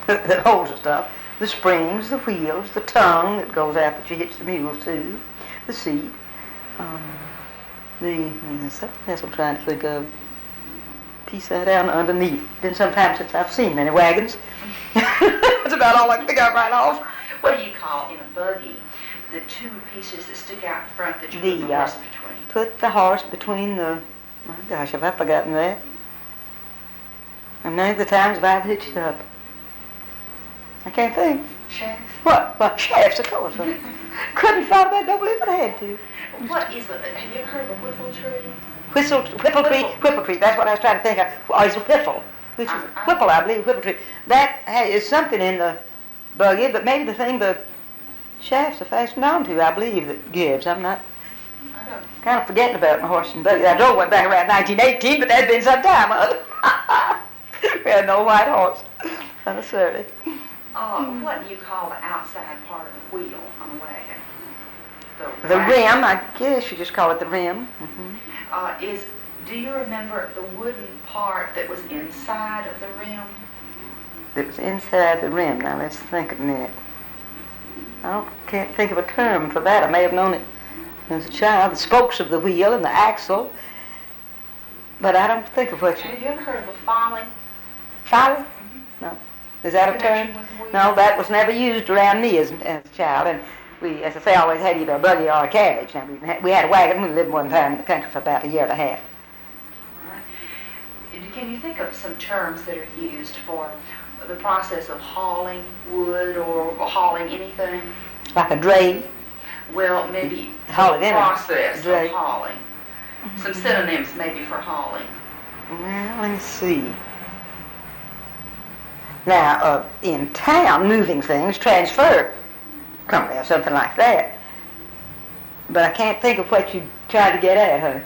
that holds the stuff, the springs, the wheels, the tongue that goes out that you hitch the mule to, the seat, that's what I'm trying to think of. Piece that down underneath. Then sometimes since I've seen many wagons, that's about all I can think of right off. What do you call in a buggy the two pieces that stick out in front that you put the horse between? Put the horse between the, my gosh, have I forgotten that? And many of the times I've hitched up. I can't think. Shafts? What? Well, shafts, of course. Couldn't find that, don't believe it, I had to. What is it? Have you ever heard of a whiffle tree? Whipple tree, that's what I was trying to think of. Oh, it's a whiffle. Which is whipple, I believe, whipple tree. That is something in the buggy, but maybe the thing the shafts are fastened onto, I believe, that gives. I'm not kind of forgetting about my horse and buggy. I drove one back around 1918, but that had been some time. We had no white horse, unnecessarily. What do you call the outside part of the wheel on a wagon? The rim, I guess you just call it the rim. Mm-hmm. Do you remember the wooden part that was inside of the rim? That was inside the rim. Now let's think a minute. Can't think of a term for that. I may have known it as a child. The spokes of the wheel and the axle. But I don't think of what you... Have you ever heard of a folly? Folly? Mm-hmm. No. Is that a term? No, that was never used around me as a child. And we, as I say, always had either a buggy or a carriage. Now, we had a wagon. We lived one time in the country for about a year and a half. All right. Can you think of some terms that are used for the process of hauling wood or hauling anything? Like a dray? Well, maybe haul it the in process a of hauling. Some synonyms maybe for hauling. Well, let me see. Now, in town, moving things, transfer company or something like that. But I can't think of what you tried to get at her.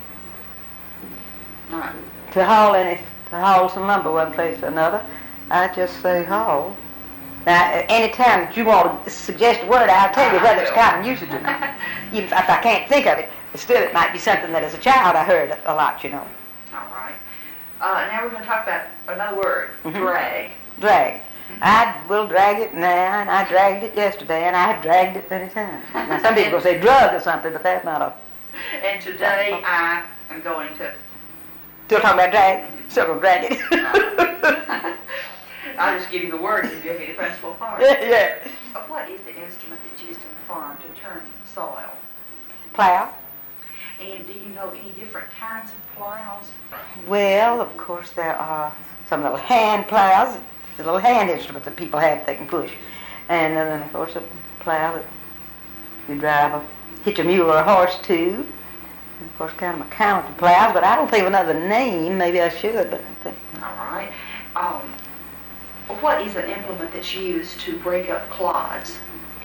Right. To haul some lumber one place to another, I just say haul. Now, any time that you want to suggest a word, I'll tell you whether it's common usage or not. Even if I can't think of it, still it might be something that as a child I heard a lot, you know. All right. Now we're going to talk about another word, drag. Drag. I will drag it now, and I dragged it yesterday, and I have dragged it many times. Now, some people say drug or something, but that's not a... And today I am going to... Still talking about drag? Still going to drag it. I'll just give you the word and you give me the principal part. Yeah. What is the instrument that's used in the farm to turn soil? Plow. And do you know any different kinds of plows? Well, of course, there are some little hand plows, the little hand instruments that people have that they can push. And then, of course, a plow that you hitch a mule or a horse to. And, of course, kind of mechanical plows, but I don't think of another name. Maybe I should, but I think... All right. What is an implement that's used to break up clods?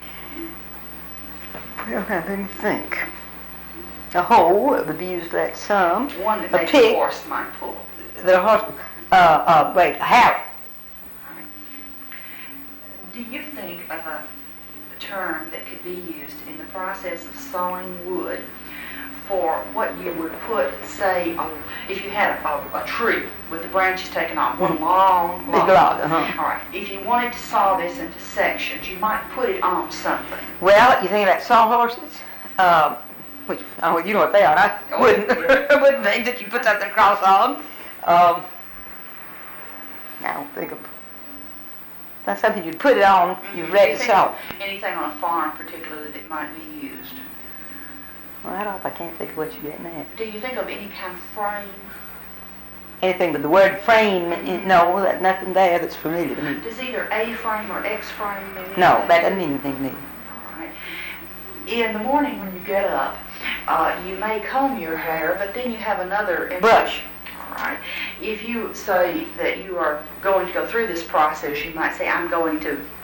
Well, I didn't think. A hoe would be used for that some. One that maybe a horse might pull. The horse, a harrow. Right. Do you think of a term that could be used in the process of sawing wood for what you would put, say, if you had a tree with the branches taken off, one long big log, All right. If you wanted to saw this into sections, you might put it on something. Well, you think about sawhorses? Which, you know what they are. I wouldn't think that you put something across on. I don't think of... That's something you'd put it on, you're ready to saw. Anything on a farm particularly that might be used? Right off, I can't think of what you're getting at. Do you think of any kind of frame? Anything but the word frame, no, there's nothing there that's familiar to me. Does either A-frame or X-frame mean anything? No, that doesn't mean anything to me. All right. In the morning when you get up, you may comb your hair, but then you have another... Brush. All right. If you say that you are going to go through this process, you might say, I'm going to